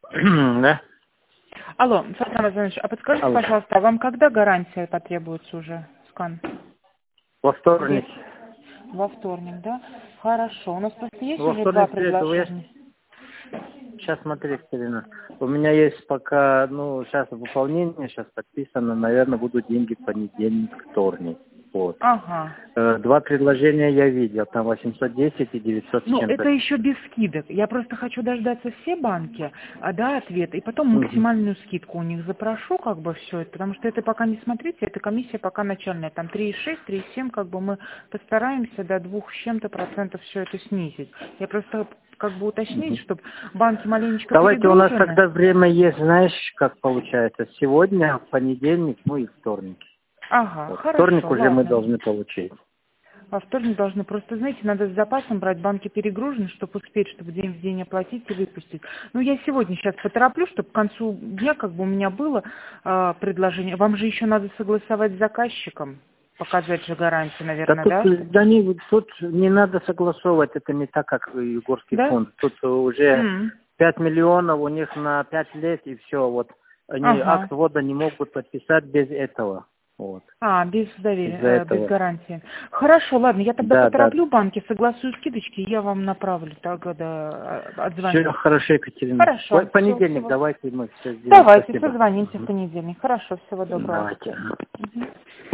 Да? Алло, Фатан Азанович, а подскажите, Алло. пожалуйста, а вам когда гарантия потребуется уже, скан? Во вторник. Во вторник, да? Хорошо. У нас просто есть Во уже два вторник приеду. предложения. Сейчас смотри, Екатерина. У меня есть пока, сейчас выполнение, сейчас подписано. Наверное, будут деньги в понедельник, вторник. Вот. Ага. Два предложения я видел. Там 810 и 900 с Ну, чем-то. это еще без скидок. Я просто хочу дождаться все банки, ответа, и потом Мгм. максимальную скидку у них запрошу, все это, потому что это пока не смотрите, эта комиссия пока начальная, там 3,6, 3,7, мы постараемся до 2 с чем-то процентов все это снизить. Я просто уточнить, Мгм. чтобы банки маленечко Давайте, у нас перегружены. тогда время есть, знаешь, как получается. Сегодня, понедельник, и вторник. Ага, Вот. Вторник хорошо, уже мы ладно. должны получить. Во вторник должны, просто, знаете, надо с запасом брать, банки перегружены, чтобы успеть, чтобы день в день оплатить и выпустить. Ну, я сегодня сейчас потороплю, чтобы к концу дня у меня было предложение. Вам же еще надо согласовать с заказчиком, показать же гарантию, Да наверное, тут, да? тут не надо согласовывать, это не так, как Югорский Да? фонд. Тут уже М. 5 миллионов у них на 5 лет и все. Вот они Ага. акт ввода не могут подписать без этого. Вот. Без Из-за доверия, без этого. гарантии. Хорошо, ладно, я тогда Да, да. потороплю банки, согласую скидочки, и я вам направлю, тогда Все отзвонюсь. хорошо, Екатерина. Хорошо, Понедельник всего. давайте мы все сделаем. Давайте, Спасибо. созвонимся в понедельник. Хорошо, всего доброго. Давайте. Мгм.